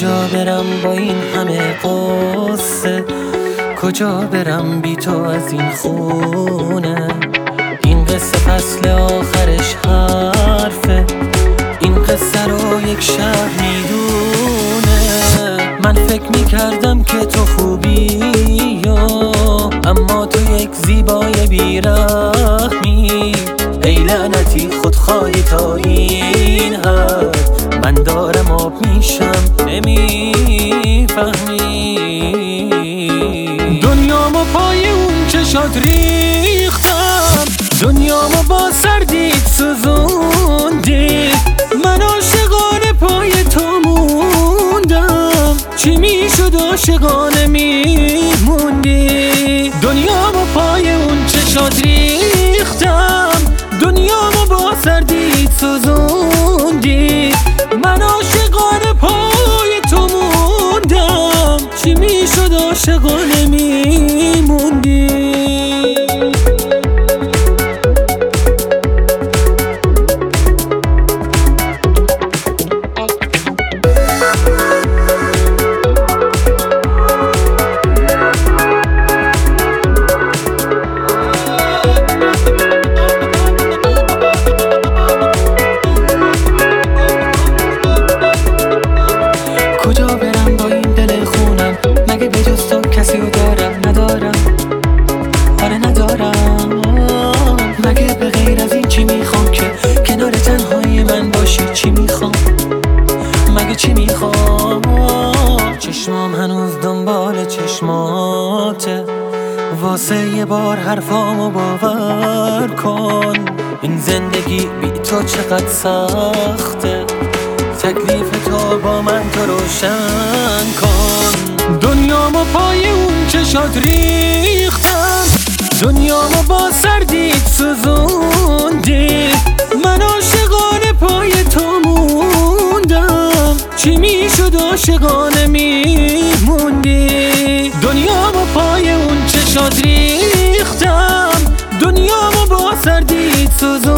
کجا برم با این همه قصه، کجا برم بی تو از این خونه. این قصه فصل آخرش حرفه، این قصه رو یک شهر میدونه. من فکر میکردم که تو خوبی اما تو یک زیبای بیرحمی. ای لعنتی خودخواهی تا این حد، من دارم آب میشم نمیفهمی. دنیامو پای اون چشات ریختم، دنیامو با سردید سوزوندی. من عاشقانه پای تو موندم، چی میشد عاشقانه میموندی. دنیامو پای اون چشات ریختم، دنیامو با سردید سوزوندی. من عاشقانه پای تو موندم، چی میشد عاشقانه میموندی. کجا برم با این دل خونم، مگه به جز تو کسی رو دارم؟ ندارم، آره ندارم. مگه به غیر از این چی میخوام که کنار تنهایی من باشی؟ چی میخوام؟ مگه چی میخوام؟ چشمام هنوز دنبال چشماته، واسه یه بار حرفامو باور کن. این زندگی بی تو چقدر سخته، تکلیف تو با من تو روشن کن. دنیامو پای اون چشات ریختم، دنیامو با سردید سوزوندی. من عاشقانه پای تو موندم، چی میشد عاشقانه میموندی. دنیامو پای اون چشات ریختم، دنیامو با سردید سوزوندی.